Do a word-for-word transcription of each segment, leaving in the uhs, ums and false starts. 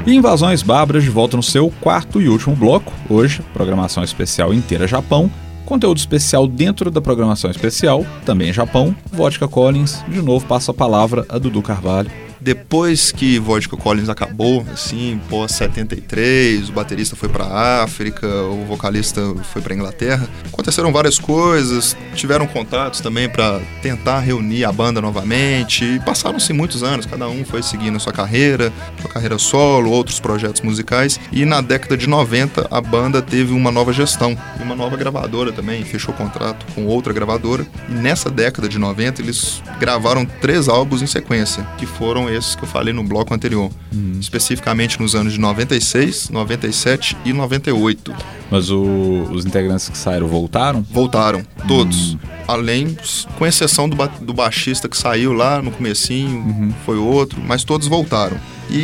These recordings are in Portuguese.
E Invasões Bárbaras de volta no seu quarto e último bloco. Hoje, programação especial inteira Japão. Conteúdo especial dentro da programação especial, também Japão. Vodka Collins, de novo passo a palavra a Dudu Carvalho. Depois que Vodka Collins acabou, assim, pós setenta e três, o baterista foi pra África, o vocalista foi pra Inglaterra, aconteceram várias coisas, tiveram contatos também pra tentar reunir a banda novamente, e passaram-se muitos anos, cada um foi seguindo a sua carreira, sua carreira solo, outros projetos musicais, e na década de noventa a banda teve uma nova gestão, e uma nova gravadora também, fechou contrato com outra gravadora, e nessa década de noventa eles gravaram três álbuns em sequência, que foram esses que eu falei no bloco anterior, hum. especificamente nos anos de noventa e seis, noventa e sete e noventa e oito. Mas o, os integrantes que saíram voltaram? Voltaram, todos. Hum. Além, com exceção do, ba- do baixista que saiu lá no comecinho, uhum. foi outro, mas todos voltaram.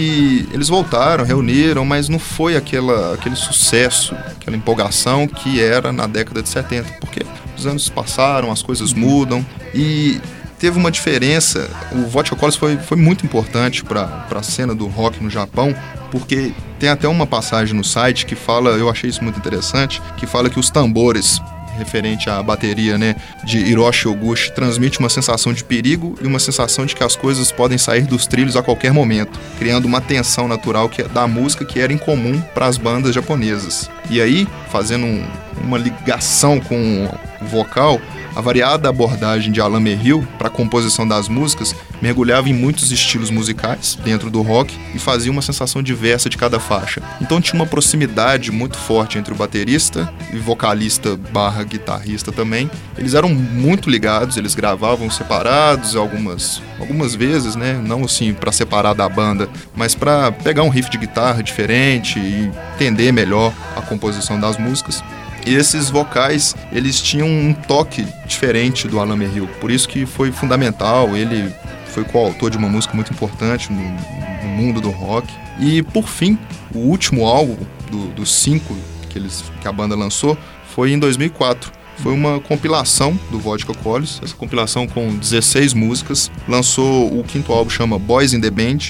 E eles voltaram, reuniram, mas não foi aquela, aquele sucesso, aquela empolgação que era na década de setenta, porque os anos passaram, as coisas uhum. mudam e teve uma diferença. O Vodka Collins foi, foi muito importante para a cena do rock no Japão, porque tem até uma passagem no site que fala, eu achei isso muito interessante, que fala que os tambores, referente à bateria, né, de Hiroshi Oguchi, transmite uma sensação de perigo e uma sensação de que as coisas podem sair dos trilhos a qualquer momento, criando uma tensão natural que, da música que era incomum para as bandas japonesas. E aí, fazendo um, uma ligação com o vocal, a variada abordagem de Alan Merrill para a composição das músicas mergulhava em muitos estilos musicais dentro do rock e fazia uma sensação diversa de cada faixa. Então tinha uma proximidade muito forte entre o baterista e vocalista barra guitarrista também. Eles eram muito ligados, eles gravavam separados algumas, algumas vezes, né? Não assim para separar da banda, mas para pegar um riff de guitarra diferente e entender melhor a composição das músicas. E esses vocais, eles tinham um toque diferente do Alan Merrill, por isso que foi fundamental, ele foi coautor de uma música muito importante no, no mundo do rock. E por fim, o último álbum do, dos cinco que, eles, que a banda lançou foi em dois mil e quatro. Foi uma compilação do Vodka Collins, essa compilação com dezesseis músicas, lançou o quinto álbum, chama Boys in the Band.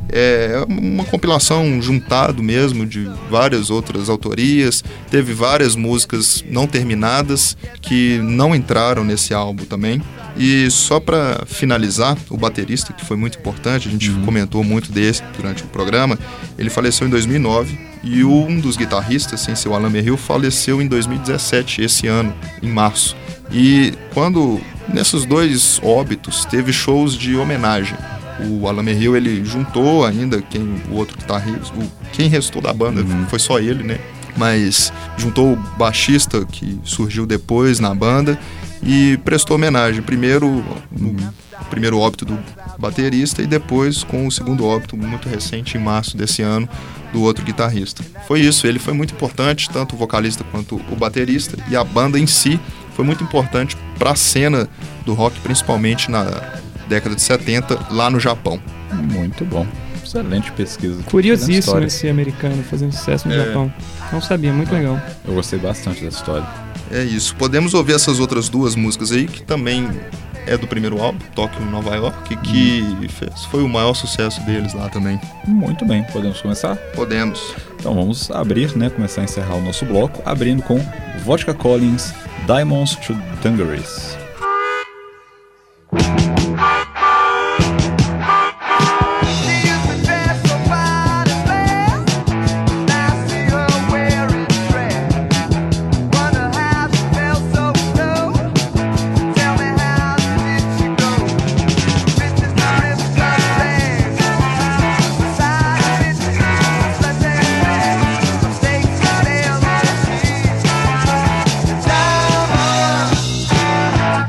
É uma compilação juntado mesmo de várias outras autorias, teve várias músicas não terminadas que não entraram nesse álbum também. E só para finalizar, o baterista, que foi muito importante, a gente uhum. comentou muito desse durante o programa, ele faleceu em dois mil e nove e um dos guitarristas, sem ser o Alan Merrill, faleceu em dois mil e dezessete, esse ano, em março. E quando, nesses dois óbitos, teve shows de homenagem. O Alan Merrill, ele juntou ainda quem, o outro guitarrista, o, quem restou da banda, uhum. foi só ele, né? Mas juntou o baixista que surgiu depois na banda e prestou homenagem. Primeiro no uhum. primeiro óbito do baterista e depois com o segundo óbito muito recente, em março desse ano, do outro guitarrista. Foi isso, ele foi muito importante, tanto o vocalista quanto o baterista, e a banda em si foi muito importante para a cena do rock, principalmente na década de setenta, lá no Japão. Muito bom. Excelente pesquisa. Curiosíssimo esse americano fazendo sucesso no é. Japão. Não sabia, muito é. legal. Eu gostei bastante dessa história. É isso. Podemos ouvir essas outras duas músicas aí, que também é do primeiro álbum, Tóquio, Nova York, que hum. fez, foi o maior sucesso deles lá também. Muito bem. Podemos começar? Podemos. Então vamos abrir, né? Começar a encerrar o nosso bloco, abrindo com Vodka Collins, Diamonds to Dungarees. Down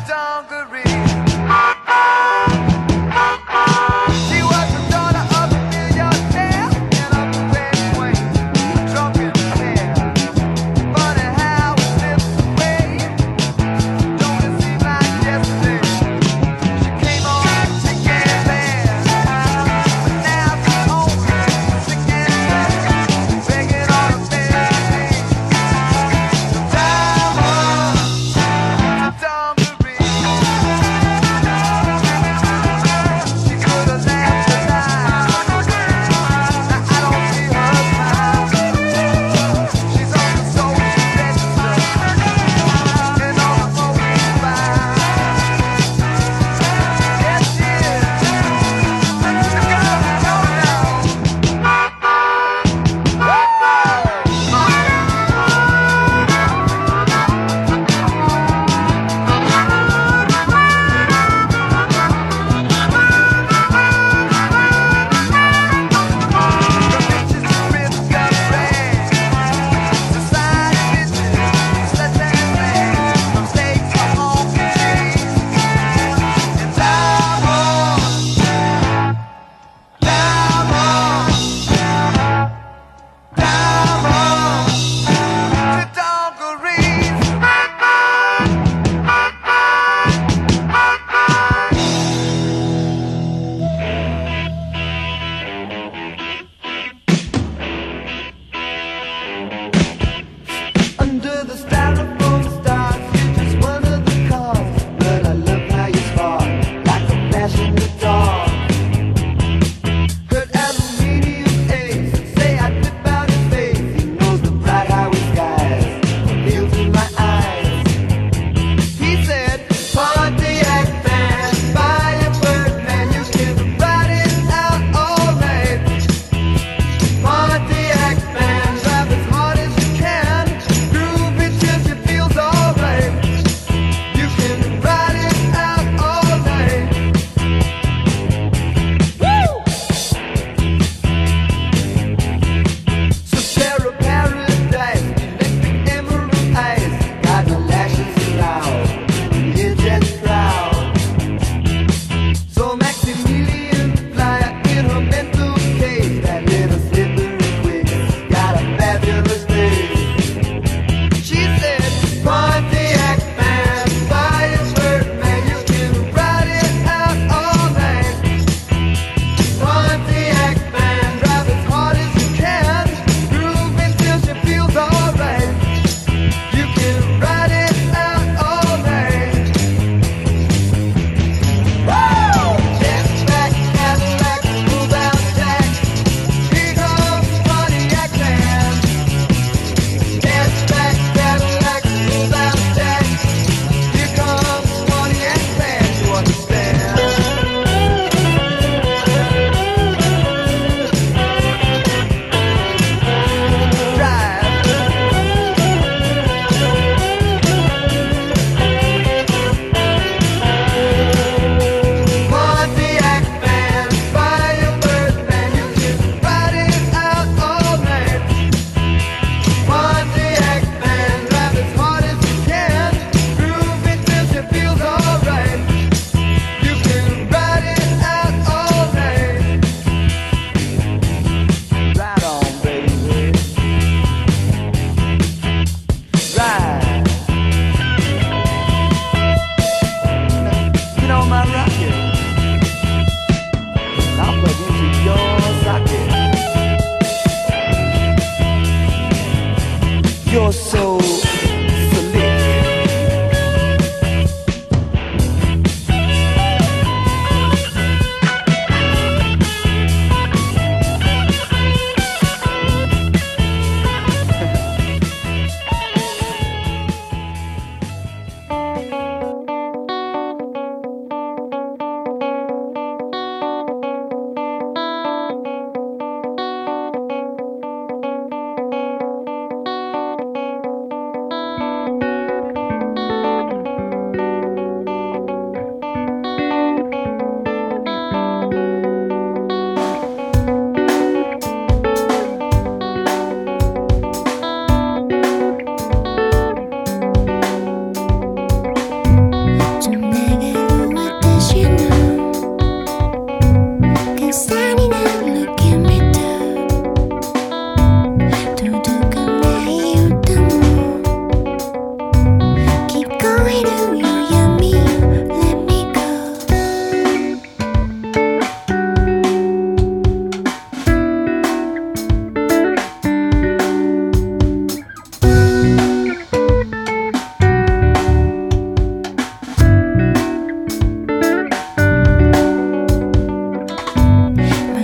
My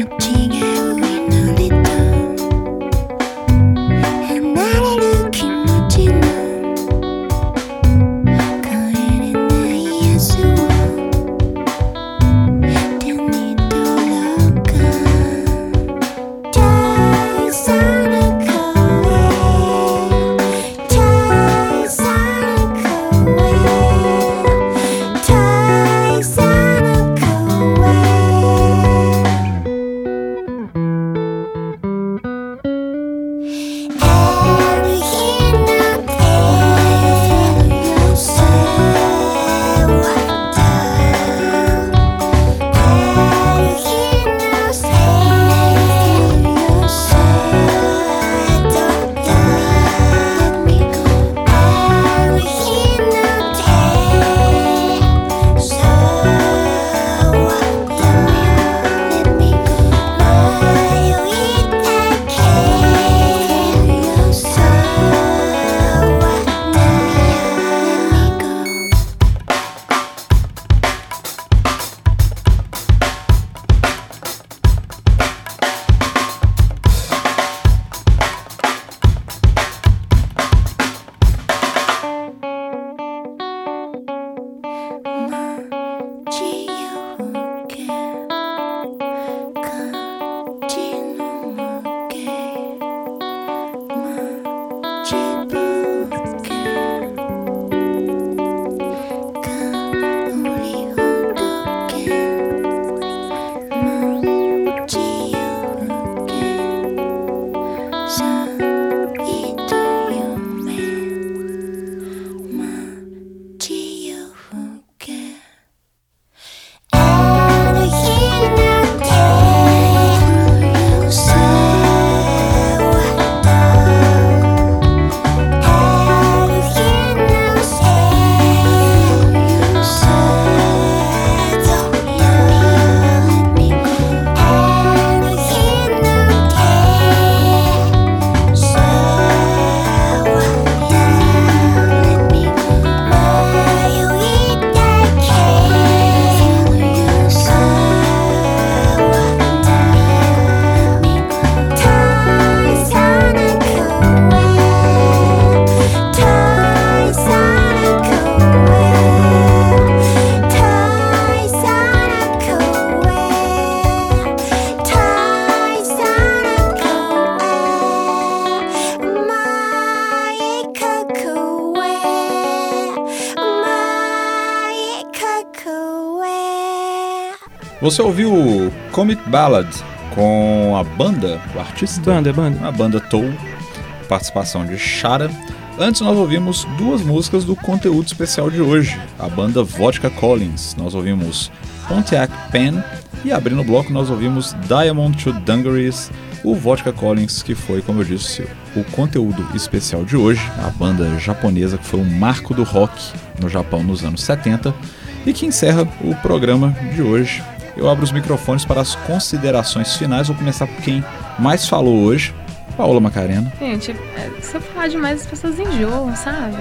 Você ouviu Comet Ballad com a banda, o artista? Banda, banda. A banda Tool, participação de Shara. Antes nós ouvimos duas músicas do conteúdo especial de hoje, a banda Vodka Collins. Nós ouvimos Pontiac Pen e abrindo o bloco nós ouvimos Diamond to Dungarees, o Vodka Collins, que foi, como eu disse, o conteúdo especial de hoje, a banda japonesa que foi um marco do rock no Japão nos anos setenta e que encerra o programa de hoje. Eu abro os microfones para as considerações finais, vou começar por quem mais falou hoje, Paola Macarena. Gente, se eu falar demais as pessoas enjoam, sabe?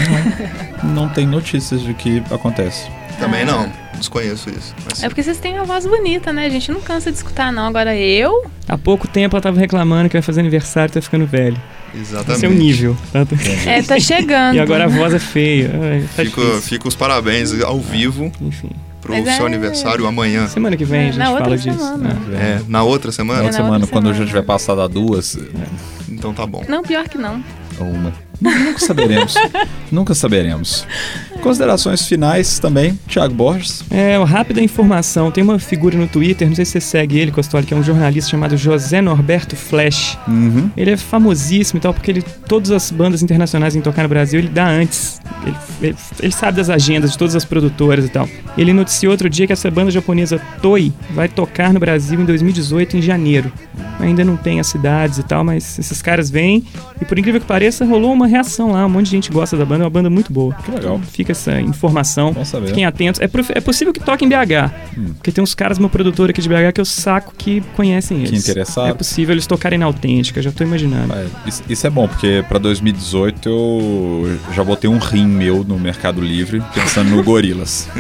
Não, não tem notícias de que acontece. Também não, desconheço isso. Mas... É porque vocês têm uma voz bonita, né? A gente não cansa de escutar, não. Agora eu... Há pouco tempo ela tava reclamando que vai fazer aniversário e tá ficando velho. Exatamente. Esse é o nível. Tá? É, tá chegando. E agora a voz é feia. Ai, tá fico, difícil. fico os parabéns ao vivo. Enfim. Pro Mas seu é... aniversário amanhã. Semana que vem É, a gente na outra fala disso. semana. É. É, na outra semana? Na outra na semana, outra quando eu semana. já tiver passado a duas, Então tá bom. Não, pior que não. ou uma. Nunca saberemos. Nunca saberemos. Considerações finais também, Thiago Borges. É, uma rápida informação. Tem uma figura no Twitter, não sei se você segue ele, Costoli, que é um jornalista chamado José Norberto Flash. Uhum. Ele é famosíssimo e tal, porque ele, todas as bandas internacionais em tocar no Brasil, ele dá antes. Ele, ele, ele sabe das agendas de todas as produtoras e tal. Ele noticiou outro dia que essa banda japonesa Toei vai tocar no Brasil em dois mil e dezoito, em janeiro. Ainda não tem as cidades e tal, mas esses caras vêm e, por incrível que pareça, rolou uma reação lá. Um monte de gente gosta da banda, é uma banda muito boa. Que legal. Então, fica essa informação. Bom saber. Fiquem atentos. É, prof- é possível que toquem em B H, Hum. porque tem uns caras, uma produtora aqui de B H, que eu saco que conhecem eles. Que interessaram. É possível eles tocarem na Autêntica, já tô imaginando. É, isso, isso é bom, porque pra dois mil e dezoito eu já botei um rim meu no Mercado Livre, pensando no Gorilas.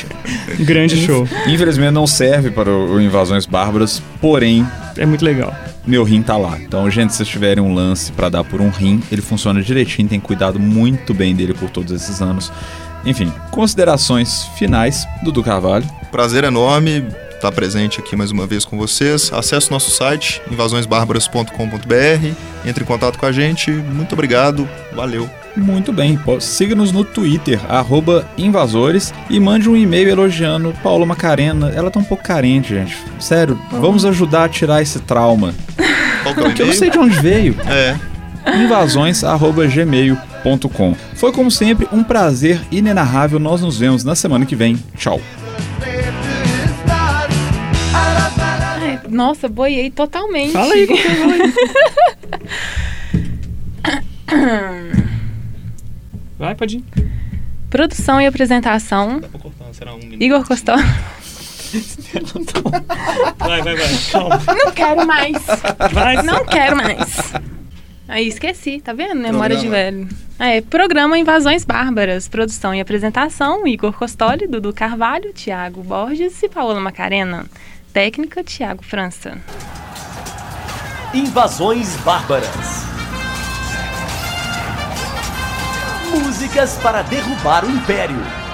Um grande show. Infelizmente não serve para o o Invasões Bárbaras, porém, É muito legal. meu rim tá lá. Então, gente, se vocês tiverem um lance pra dar por um rim, ele funciona direitinho, tem cuidado muito bem dele por todos esses anos. Enfim, considerações finais, Dudu Carvalho. Prazer enorme estar presente aqui mais uma vez com vocês. Acesse o nosso site, invasões bárbaras ponto com ponto b r. Entre em contato com a gente. Muito obrigado. Valeu. Muito bem, pô, siga-nos no Twitter, arroba invasores, e mande um e-mail elogiando Paola Macarena. Ela tá um pouco carente, gente. Sério, vamos ajudar a tirar esse trauma. Qual que é o Porque eu não e-mail? sei de onde veio. É. invasões arroba gmail ponto com. Foi, como sempre, um prazer inenarrável. Nós nos vemos na semana que vem. Tchau. Ai, nossa, boiei totalmente. Fala aí, fala aí. Vai, pode ir. Produção e apresentação, Será um Igor Costoli. Vai, vai, vai. Calma. Não quero mais. Vai, Não quero mais. Aí esqueci, tá vendo? Memória de Programa. velho. Ah, é, programa Invasões Bárbaras. Produção e apresentação, Igor Costoli, Dudu Carvalho, Thiago Borges e Paola Macarena. Técnica, Thiago França. Invasões Bárbaras. Músicas para derrubar o Império.